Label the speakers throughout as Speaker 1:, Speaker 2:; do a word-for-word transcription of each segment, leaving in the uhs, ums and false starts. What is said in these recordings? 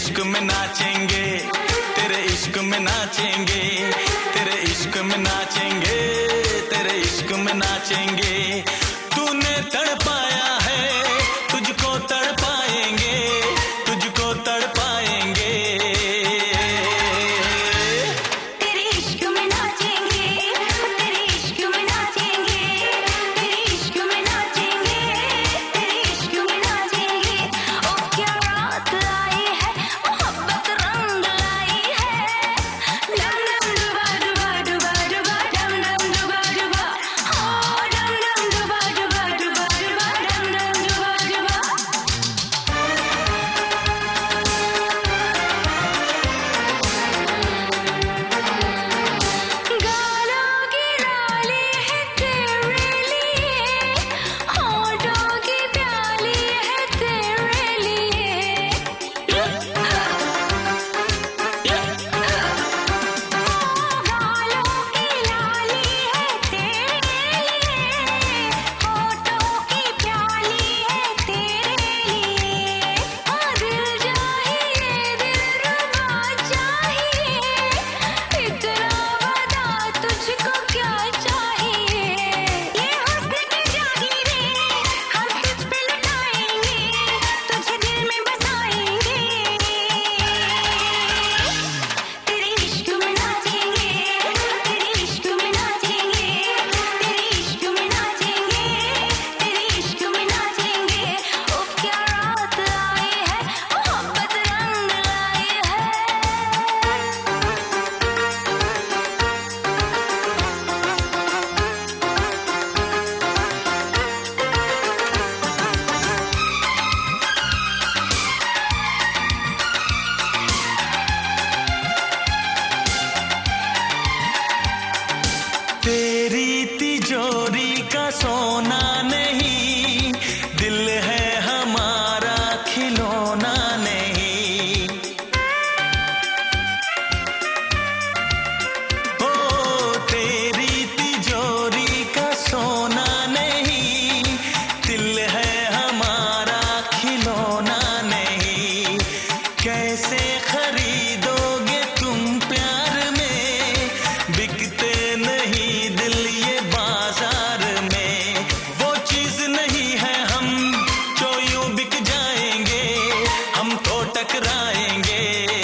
Speaker 1: इश्क में नाचेंगे, तेरे इश्क में नाचेंगे, तेरे इश्क में नाचेंगे, तेरे इश्क में नाचेंगे। तूने तड़पाया है, तुझको तड़पाएंगे, तुझको तड़पाएंगे।
Speaker 2: तेरे इश्क में नाचेंगे, तेरे इश्क में नाचेंगे, तेरे इश्क में नाचेंगे, तेरे इश्क में नाचेंगे। ओ क्या रात आई है, मोहब्बत रंग लाई है। डम डम डुबा डुबा डुबा डुबा डम डम डुबा डुबा, ओ डम डम डुबा डुबा डुबा डुबा डम डम डुबा डुबा। गालों की लाली है तेरे लिए, होठों की प्याली है तेरे लिए। गालों की लाली है तेरे लिए, होठों की प्याली है तेरे लिए। हाँ दिल चाहिए, दिलरुबा चाहिए, इतना बता तुझको क्या चाहिए। ये हुस्न की जागीरें हम तुझ पे लुटाएंगे, तुझे दिल में बसाएंगे। तेरे इश्क में नाचेंगे, तेरे इश्क में नाचेंगे, तेरे इश्क में नाचेंगे, तेरे इश्क में नाचेंगे। उफ क्या रात आई है, मोहब्बत रंग लाई है।
Speaker 1: तेरी तिजोरी का सोना नहीं, दिल है हमारा खिलौना नहीं। ओ तेरी तिजोरी का सोना नहीं, दिल है हमारा खिलौना नहीं। कैसे खरीदोगे तुम प्यार में, बिकते नहीं दिल ये बाजार में। वो चीज नहीं है हम जो यूं बिक जाएंगे, हम तो टकराएंगे।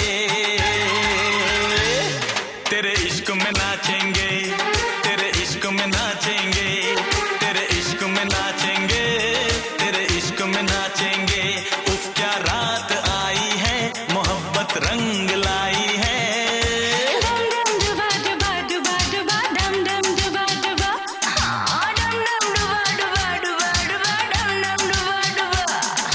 Speaker 1: तेरे इश्क में नाचेंगे, तेरे इश्क में नाचेंगे, तेरे इश्क में नाचेंगे, तेरे इश्क में नाचेंगे। उफ क्या रात आई है, मोहब्बत रंग लाई है।
Speaker 2: डम डम डुबा डुबा डुबा डुबा डम डम डुबा डुबा, हाँ डम डम डुबा डुबा डुबा डुबा डम डम डुबा डुबा।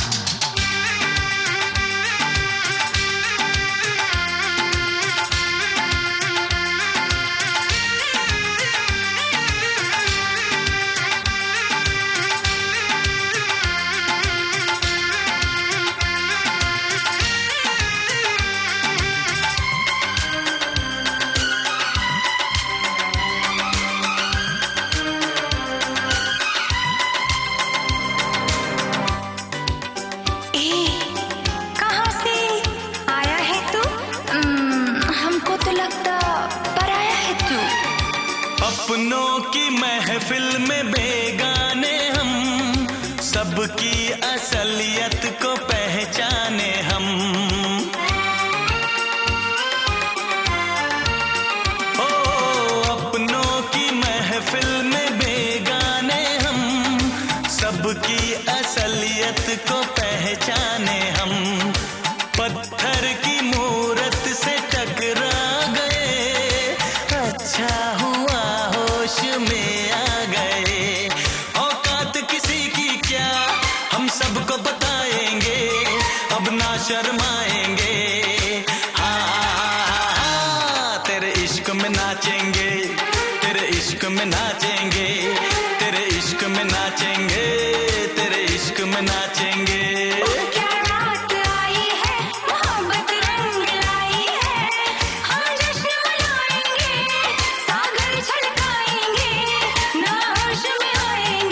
Speaker 2: ए, कहाँ से आया है तू? उम्म, हमको तो लगता पराया है तू।
Speaker 1: अपनों की महफिल में बेगाने हम, सबकी असलियत को पहचाने हम। ओ अपनों की महफिल में बेगाने हम, सबकी असलियत को पहचाने हम। पत्थर की मूरत से टकरा गए, अच्छा हुआ होश में आ गए। औकात किसी की क्या, हम सबको बताएंगे, अब ना शर्माएंगे। हाँ हाँ, हाँ, तेरे इश्क में नाचेंगे, तेरे इश्क में नाचेंगे, तेरे इश्क में नाचेंगे, तेरे इश्क में नाचेंगे।
Speaker 2: क्या रात आई है, मोहब्बत रंग लाई है। हम जश्न मनाएंगे, सागर छलकाएंगे, ना होश में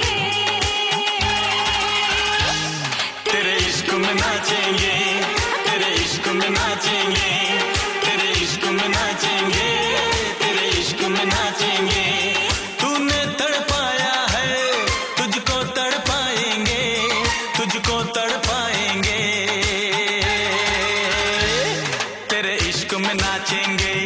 Speaker 2: आएंगे।
Speaker 1: तेरे इश्क में नाचेंगे, तेरे इश्क में नाचेंगे, तेरे इश्क में नाचेंगे, तेरे इश्क में नाचेंगे। तूने तड़पाया है, तुझको तड़पाएंगे, तुझको तड़पाएंगे, तेरे इश्क में नाचेंगे।